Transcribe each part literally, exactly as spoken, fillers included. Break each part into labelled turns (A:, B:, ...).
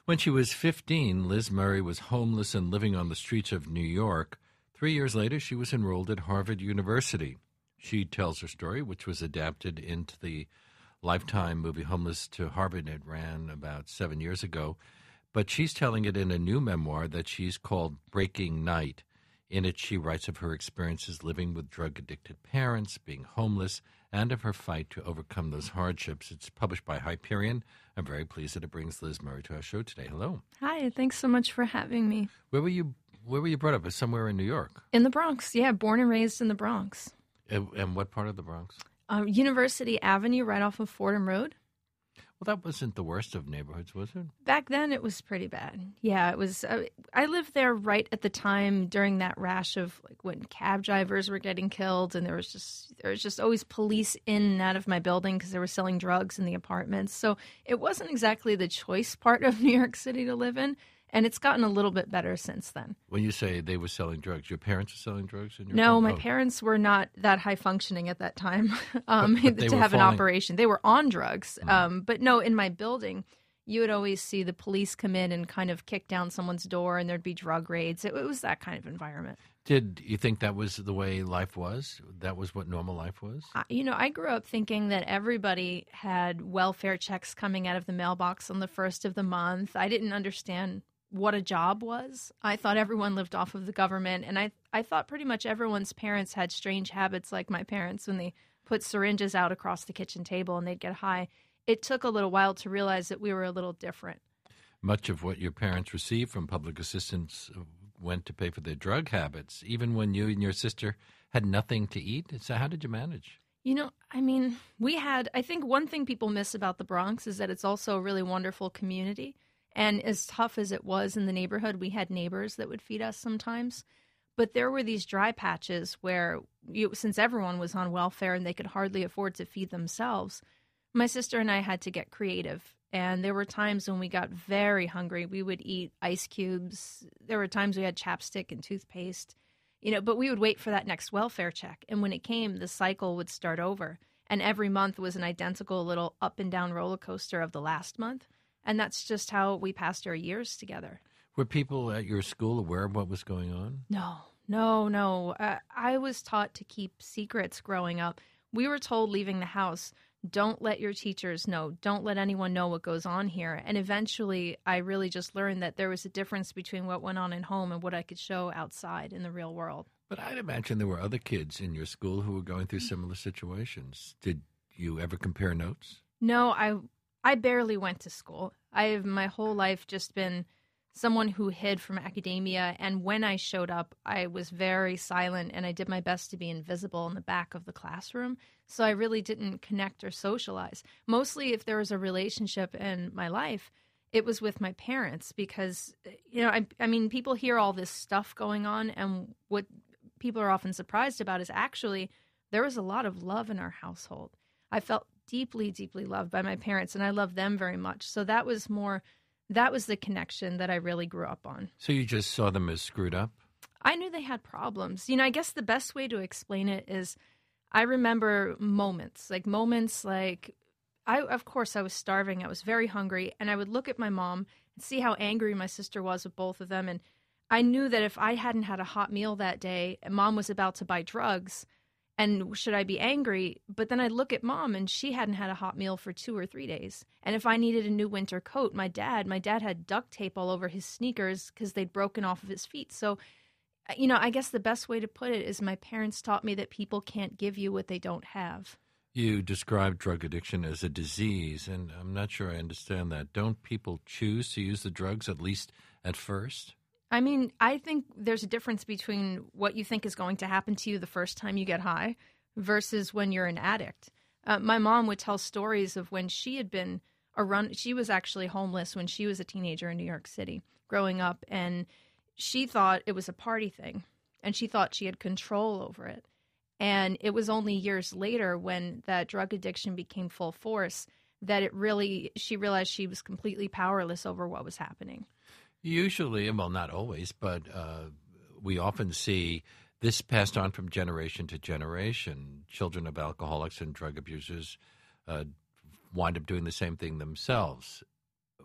A: When she was fifteen, Liz Murray was homeless and living on the streets of New York. Three years later, she was enrolled at Harvard University. She tells her story, which was adapted into the Lifetime movie Homeless to Harvard. It ran about seven years ago. But she's telling it in a new memoir that she's called Breaking Night. In it, she writes of her experiences living with drug-addicted parents, being homeless, and of her fight to overcome those hardships. It's published by Hyperion. I'm very pleased that it brings Liz Murray to our show today. Hello.
B: Hi, thanks so much for having me.
A: Where were you Where were you brought up? Somewhere in New York?
B: In the Bronx, yeah, born and raised in the Bronx.
A: And, and what part of the Bronx?
B: Um, University Avenue, right off of Fordham Road.
A: Well, that wasn't the worst of neighborhoods, was it?
B: Back then, it was pretty bad. Yeah, it was. Uh, I lived there right at the time during that rash of like when cab drivers were getting killed, and there was just there was just always police in and out of my building because they were selling drugs in the apartments. So it wasn't exactly the choice part of New York City to live in. And it's gotten a little bit better since then.
A: When you say they were selling drugs, your parents were selling drugs? In your
B: no,
A: home?
B: my
A: oh.
B: parents were not that high functioning at that time um,
A: but, but
B: to have
A: falling...
B: an operation. They were on drugs.
A: Mm.
B: Um, but no, in my building, you would always see the police come in and kind of kick down someone's door and there'd be drug raids. It, it was that kind of environment.
A: Did you think that was the way life was? That was what normal life was?
B: Uh, you know, I grew up thinking that everybody had welfare checks coming out of the mailbox on the first of the month. I didn't understand what a job was. I thought everyone lived off of the government, and I I thought pretty much everyone's parents had strange habits like my parents when they put syringes out across the kitchen table and they'd get high. It took a little while to realize that we were a little different.
A: Much of what your parents received from public assistance went to pay for their drug habits, even when you and your sister had nothing to eat. So how did you manage?
B: You know, I mean, we had, I think one thing people miss about the Bronx is that it's also a really wonderful community. And as tough as it was in the neighborhood, we had neighbors that would feed us sometimes. But there were these dry patches where, you, since everyone was on welfare and they could hardly afford to feed themselves, my sister and I had to get creative. And there were times when we got very hungry. We would eat ice cubes. There were times we had chapstick and toothpaste, you know, but we would wait for that next welfare check. And when it came, the cycle would start over. And every month was an identical little up and down roller coaster of the last month. And that's just how we passed our years together.
A: Were people at your school aware of what was going on?
B: No, no, no. Uh, I was taught to keep secrets growing up. We were told leaving the house, don't let your teachers know. Don't let anyone know what goes on here. And eventually, I really just learned that there was a difference between what went on at home and what I could show outside in the real world.
A: But I'd imagine there were other kids in your school who were going through similar situations. Did you ever compare notes?
B: No, I I barely went to school. I have my whole life just been someone who hid from academia. And when I showed up, I was very silent and I did my best to be invisible in the back of the classroom. So I really didn't connect or socialize. Mostly if there was a relationship in my life, it was with my parents because, you know, I, I mean, people hear all this stuff going on. And what people are often surprised about is actually there was a lot of love in our household. I felt deeply, deeply loved by my parents, and I love them very much. So that was more, that was the connection that I really grew up on.
A: So you just saw them as screwed up?
B: I knew they had problems. You know, I guess the best way to explain it is I remember moments, like moments like, I of course, I was starving. I was very hungry, and I would look at my mom and see how angry my sister was with both of them. And I knew that if I hadn't had a hot meal that day, and mom was about to buy drugs, and should I be angry? But then I'd look at mom and she hadn't had a hot meal for two or three days. And if I needed a new winter coat, my dad, my dad had duct tape all over his sneakers because they'd broken off of his feet. So, you know, I guess the best way to put it is my parents taught me that people can't give you what they don't have.
A: You described drug addiction as a disease, and I'm not sure I understand that. Don't people choose to use the drugs, at least at first?
B: I mean, I think there's a difference between what you think is going to happen to you the first time you get high versus when you're an addict. Uh, my mom would tell stories of when she had been a run. She was actually homeless when she was a teenager in New York City growing up, and she thought it was a party thing, and she thought she had control over it. And it was only years later when that drug addiction became full force that it really, she realized she was completely powerless over what was happening.
A: Usually, well, not always, but uh, we often see this passed on from generation to generation. Children of alcoholics and drug abusers uh, wind up doing the same thing themselves.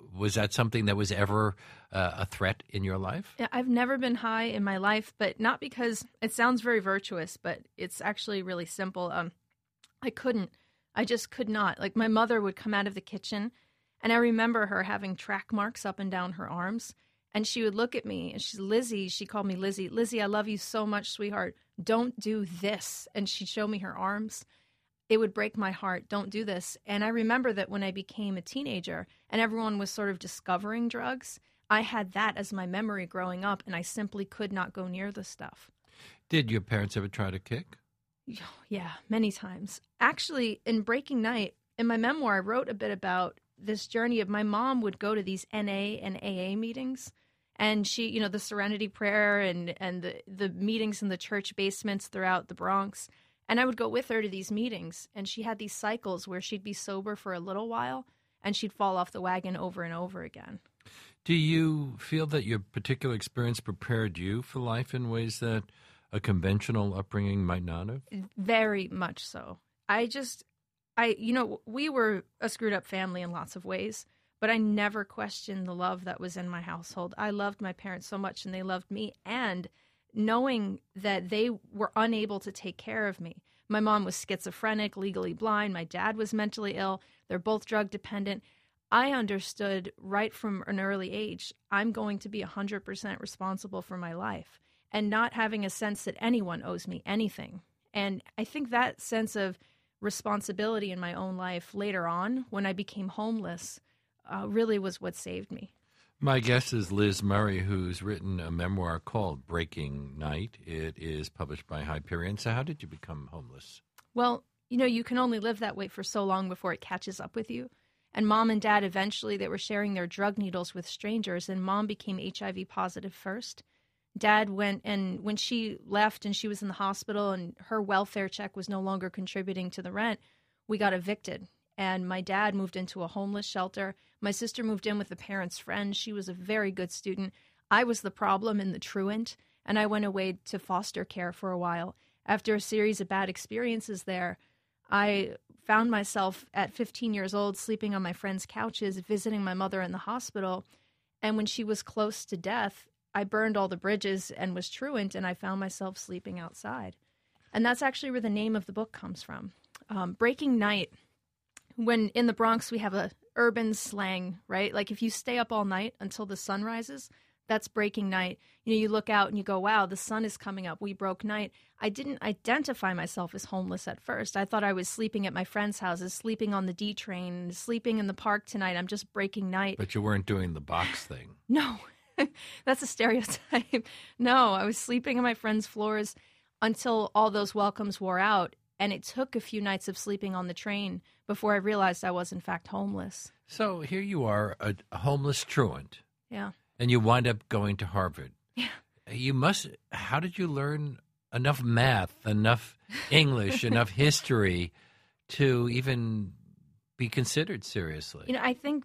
A: was that something that was ever uh, a threat in your life?
B: Yeah, I've never been high in my life, but not because it sounds very virtuous, but it's actually really simple. Um, I couldn't. I just could not. Like, my mother would come out of the kitchen, and I remember her having track marks up and down her arms, and she would look at me, and she's, Lizzie, she called me Lizzie. Lizzie, I love you so much, sweetheart. Don't do this. And she'd show me her arms. It would break my heart. Don't do this. And I remember that when I became a teenager and everyone was sort of discovering drugs, I had that as my memory growing up, and I simply could not go near the stuff.
A: Did your parents ever try to kick?
B: Yeah, many times. Actually, in Breaking Night, in my memoir, I wrote a bit about this journey of my mom would go to these N A and A A meetings. And she, you know, the Serenity Prayer and, and the, the meetings in the church basements throughout the Bronx. And I would go with her to these meetings, and she had these cycles where she'd be sober for a little while, and she'd fall off the wagon over and over again.
A: Do you feel that your particular experience prepared you for life in ways that a conventional upbringing might not have?
B: Very much so. I just, I, you know, we were a screwed up family in lots of ways, but I never questioned the love that was in my household. I loved my parents so much, and they loved me, and knowing that they were unable to take care of me. My mom was schizophrenic, legally blind. My dad was mentally ill. They're both drug dependent. I understood right from an early age, I'm going to be one hundred percent responsible for my life, and not having a sense that anyone owes me anything. And I think that sense of responsibility in my own life later on, when I became homeless, uh, really was what saved me.
A: My guest is Liz Murray, who's written a memoir called Breaking Night. It is published by Hyperion. So how did you become homeless?
B: Well, you know, you can only live that way for so long before it catches up with you. And mom and dad, eventually, they were sharing their drug needles with strangers, and mom became H I V positive first. Dad went, and when she left and she was in the hospital and her welfare check was no longer contributing to the rent, we got evicted. And my dad moved into a homeless shelter. My sister moved in with a parent's friend. She was a very good student. I was the problem in the truant, and I went away to foster care for a while. After a series of bad experiences there, I found myself at fifteen years old sleeping on my friends' couches, visiting my mother in the hospital. And when she was close to death, I burned all the bridges and was truant, and I found myself sleeping outside. And that's actually where the name of the book comes from. Um, Breaking Night. When in the Bronx, we have a urban slang, right? Like if you stay up all night until the sun rises, that's breaking night. You know, you look out and you go, wow, the sun is coming up. We broke night. I didn't identify myself as homeless at first. I thought I was sleeping at my friends' houses, sleeping on the D train, sleeping in the park tonight. I'm just breaking night.
A: But you weren't doing the box thing.
B: No, that's a stereotype. No, I was sleeping on my friends' floors until all those welcomes wore out. And it took a few nights of sleeping on the train before I realized I was, in fact, homeless.
A: So here you are, a, a homeless truant.
B: Yeah.
A: And you wind up going to Harvard.
B: Yeah.
A: You must, how did you learn enough math, enough English, enough history to even be considered seriously?
B: You know, I think,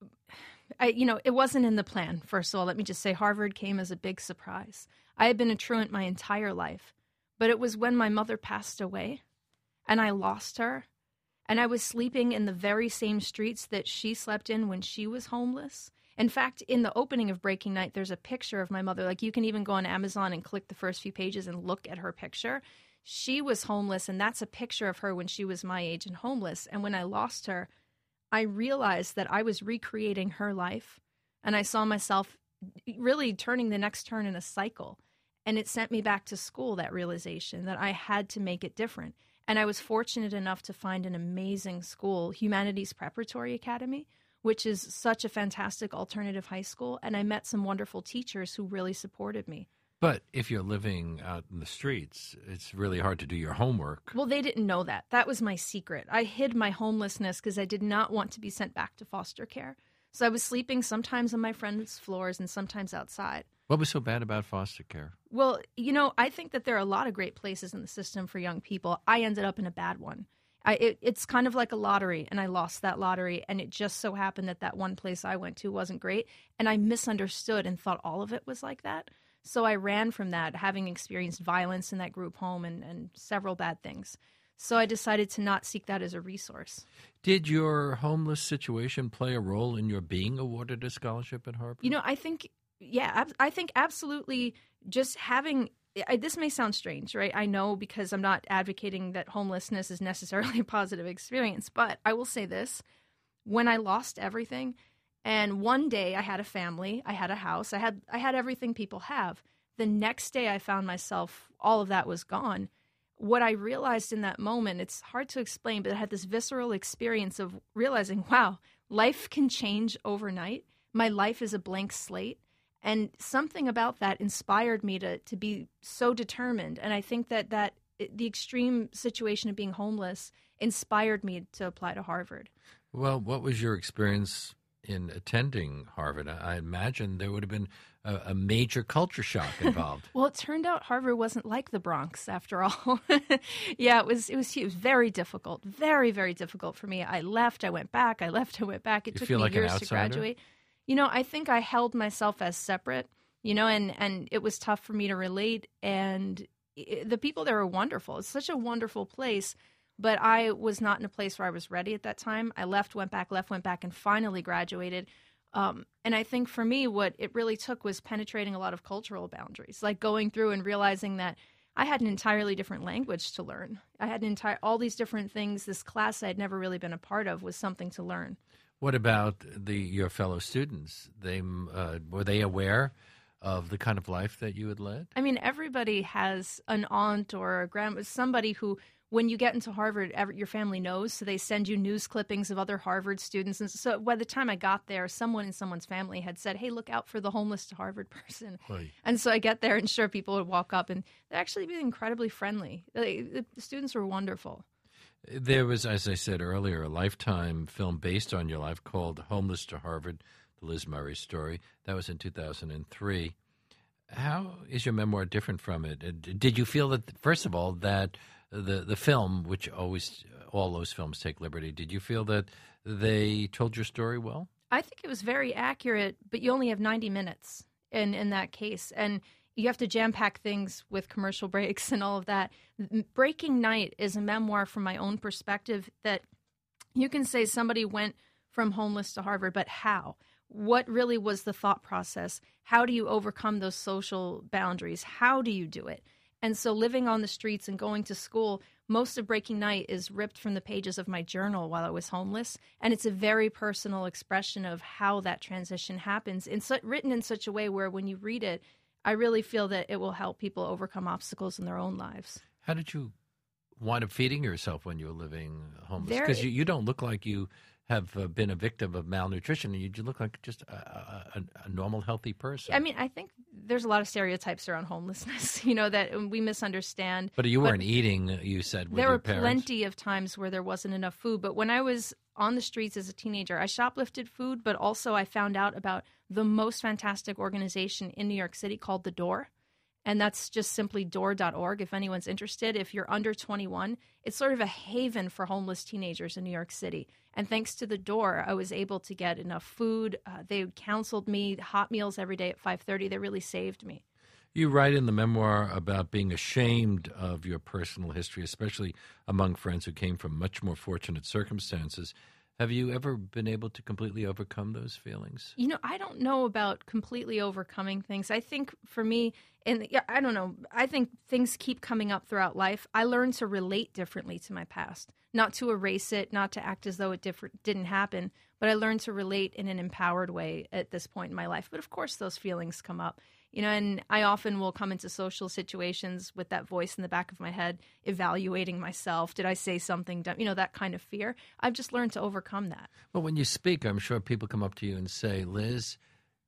B: I, you know, it wasn't in the plan, first of all. Let me just say Harvard came as a big surprise. I had been a truant my entire life, but it was when my mother passed away and I lost her, and I was sleeping in the very same streets that she slept in when she was homeless. In fact, in the opening of Breaking Night, there's a picture of my mother. Like, you can even go on Amazon and click the first few pages and look at her picture. She was homeless, and that's a picture of her when she was my age and homeless. And when I lost her, I realized that I was recreating her life, and I saw myself really turning the next turn in a cycle. And it sent me back to school, that realization that I had to make it different. And I was fortunate enough to find an amazing school, Humanities Preparatory Academy, which is such a fantastic alternative high school. And I met some wonderful teachers who really supported me.
A: But if you're living out in the streets, it's really hard to do your homework.
B: Well, they didn't know that. That was my secret. I hid my homelessness because I did not want to be sent back to foster care. So I was sleeping sometimes on my friends' floors and sometimes outside.
A: What was so bad about foster care?
B: Well, you know, I think that there are a lot of great places in the system for young people. I ended up in a bad one. I, it, it's kind of like a lottery, and I lost that lottery, and it just so happened that that one place I went to wasn't great, and I misunderstood and thought all of it was like that. So I ran from that, having experienced violence in that group home and, and several bad things. So I decided to not seek that as a resource.
A: Did your homeless situation play a role in your being awarded a scholarship at Harvard?
B: You know, I think, yeah, ab- I think absolutely just having, I, this may sound strange, right? I know, because I'm not advocating that homelessness is necessarily a positive experience, but I will say this. When I lost everything, and one day I had a family, I had a house, I had I had everything people have. The next day I found myself, all of that was gone. What I realized in that moment, it's hard to explain, but I had this visceral experience of realizing, wow, life can change overnight. My life is a blank slate. And something about that inspired me to to be so determined. And I think that, that the extreme situation of being homeless inspired me to apply to Harvard.
A: Well, what was your experience in attending Harvard? I imagine there would have been a, a major culture shock involved.
B: Well, it turned out Harvard wasn't like the Bronx after all. yeah, it was, it was. It was very difficult, very, very difficult for me. I left, I went back, I left, I went back. It
A: you
B: took
A: feel
B: me
A: like
B: years
A: an
B: to
A: outsider?
B: graduate. You know, I think I held myself as separate. You know, and and it was tough for me to relate. And it, the people there were wonderful. It's such a wonderful place. But I was not in a place where I was ready at that time. I left, went back, left, went back, and finally graduated. Um, and I think for me, what it really took was penetrating a lot of cultural boundaries, like going through and realizing that I had an entirely different language to learn. I had an entire all these different things. This class I had never really been a part of was something to learn.
A: What about the your fellow students? They uh, were they aware of the kind of life that you had led?
B: I mean, everybody has an aunt or a grandma, somebody who, when you get into Harvard, every, your family knows, so they send you news clippings of other Harvard students. And so by the time I got there, someone in someone's family had said, hey, look out for the homeless to Harvard person.
A: Oy.
B: And so I get there, and sure, people would walk up, and they'd actually be incredibly friendly. They, the students were wonderful.
A: There was, as I said earlier, a Lifetime film based on your life called Homeless to Harvard, the Liz Murray story. That was in two thousand three. How is your memoir different from it? Did you feel that, first of all, that the the film, which always, all those films take liberty, did you feel that they told your story well?
B: I think it was very accurate, but you only have ninety minutes in, in that case. And you have to jam-pack things with commercial breaks and all of that. Breaking Night is a memoir from my own perspective that you can say somebody went from homeless to Harvard, but how? What really was the thought process? How do you overcome those social boundaries? How do you do it? And so living on the streets and going to school, most of Breaking Night is ripped from the pages of my journal while I was homeless. And it's a very personal expression of how that transition happens, in su- written in such a way where when you read it, I really feel that it will help people overcome obstacles in their own lives.
A: How did you wind up feeding yourself when you were living homeless?
B: There-
A: Because you, you don't look like you have uh, been a victim of malnutrition. You, you look like just a, a, a normal, healthy person.
B: I mean, I think there's a lot of stereotypes around homelessness, you know, that we misunderstand.
A: But you weren't eating, you said, with
B: There
A: your
B: were
A: parents.
B: plenty of times where there wasn't enough food. But when I was on the streets as a teenager, I shoplifted food, but also I found out about the most fantastic organization in New York City called The Door. And that's just simply door dot org if anyone's interested. If you're under twenty-one, it's sort of a haven for homeless teenagers in New York City. And thanks to The Door, I was able to get enough food. Uh, they counseled me, hot meals every day at five thirty. They really saved me.
A: You write in the memoir about being ashamed of your personal history, especially among friends who came from much more fortunate circumstances. Have you ever been able to completely overcome those feelings?
B: You know, I don't know about completely overcoming things. I think for me, and yeah, I don't know, I think things keep coming up throughout life. I learned to relate differently to my past, not to erase it, not to act as though it different, didn't happen, but I learned to relate in an empowered way at this point in my life. But of course, those feelings come up. You know, and I often will come into social situations with that voice in the back of my head, evaluating myself. Did I say something dumb? You know, that kind of fear. I've just learned to overcome that.
A: Well, when you speak, I'm sure people come up to you and say, Liz,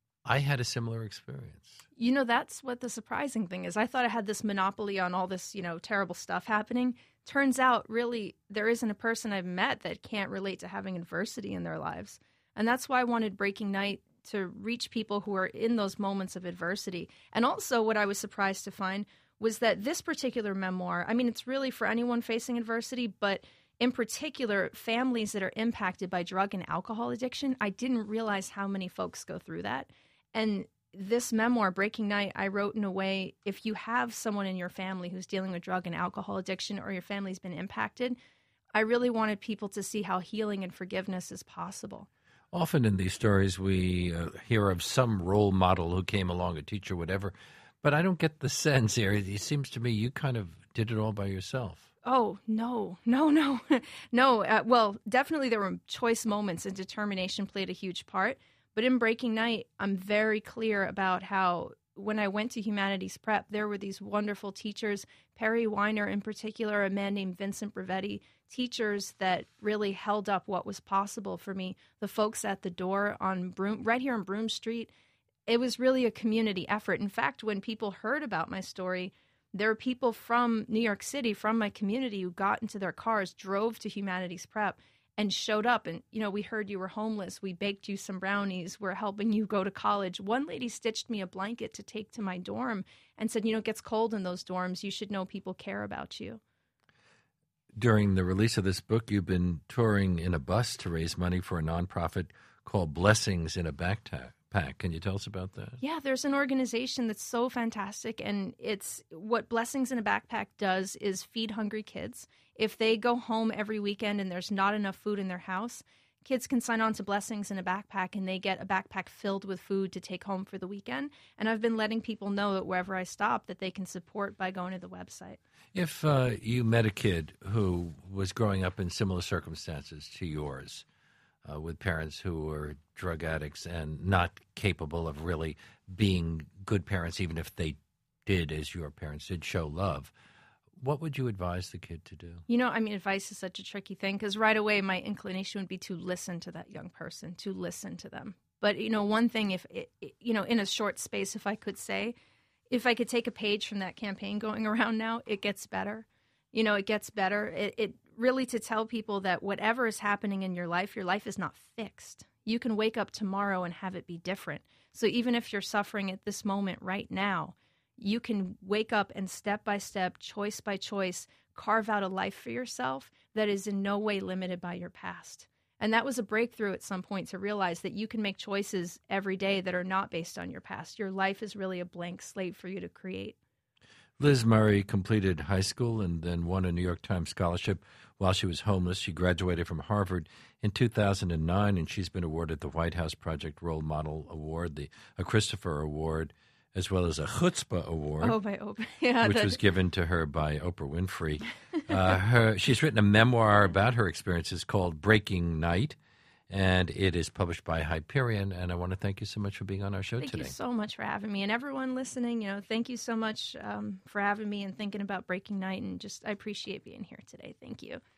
A: I had a similar experience.
B: You know, that's what the surprising thing is. I thought I had this monopoly on all this, you know, terrible stuff happening. Turns out, really, there isn't a person I've met that can't relate to having adversity in their lives. And that's why I wanted Breaking Night to reach people who are in those moments of adversity. And also what I was surprised to find was that this particular memoir, I mean, it's really for anyone facing adversity, but in particular, families that are impacted by drug and alcohol addiction. I didn't realize how many folks go through that. And this memoir, Breaking Night, I wrote in a way, if you have someone in your family who's dealing with drug and alcohol addiction, or your family's been impacted, I really wanted people to see how healing and forgiveness is possible.
A: Often in these stories, we uh, hear of some role model who came along, a teacher, whatever, but I don't get the sense here. It seems to me you kind of did it all by yourself.
B: Oh, no, no, no, no. Uh, well, definitely there were choice moments, and determination played a huge part. But in Breaking Night, I'm very clear about how when I went to Humanities Prep, there were these wonderful teachers, Perry Weiner in particular, a man named Vincent Brevetti, teachers that really held up what was possible for me. The folks at the door on Broom, right here on Broome Street, it was really a community effort. In fact, when people heard about my story, there were people from New York City, from my community, who got into their cars, drove to Humanities Prep, and showed up. And, you know, we heard you were homeless. We baked you some brownies. We're helping you go to college. One lady stitched me a blanket to take to my dorm and said, you know, it gets cold in those dorms. You should know people care about you.
A: During the release of this book, you've been touring in a bus to raise money for a nonprofit called Blessings in a Backpack. Can you tell us about that?
B: Yeah, there's an organization that's so fantastic, and it's what Blessings in a Backpack does is feed hungry kids. If they go home every weekend and there's not enough food in their house, kids can sign on to Blessings in a Backpack, and they get a backpack filled with food to take home for the weekend. And I've been letting people know that wherever I stop that they can support by going to the website.
A: If uh, you met a kid who was growing up in similar circumstances to yours, Uh, with parents who were drug addicts and not capable of really being good parents, even if they did, as your parents did, show love, what would you advise the kid to do?
B: You know, I mean, advice is such a tricky thing, because right away my inclination would be to listen to that young person, to listen to them. But, you know, one thing, if it, you know, in a short space, if I could say, if I could take a page from that campaign going around now, it gets better. You know, it gets better. It, it really to tell people that whatever is happening in your life, your life is not fixed. You can wake up tomorrow and have it be different. So even if you're suffering at this moment right now, you can wake up and step by step, choice by choice, carve out a life for yourself that is in no way limited by your past. And that was a breakthrough at some point, to realize that you can make choices every day that are not based on your past. Your life is really a blank slate for you to create.
A: Liz Murray completed high school and then won a New York Times scholarship while she was homeless. She graduated from Harvard in two thousand nine, and she's been awarded the White House Project Role Model Award, the a Christopher Award, as well as a Chutzpah Award,
B: oh, by Oprah. Yeah,
A: which
B: that...
A: was given to her by Oprah Winfrey. Uh, her, she's written a memoir about her experiences called Breaking Night, and it is published by Hyperion. And I want to thank you so much for being on our show
B: thank
A: today.
B: Thank you so much for having me. And everyone listening, you know, thank you so much um, for having me and thinking about Breaking Night. And just, I appreciate being here today. Thank you.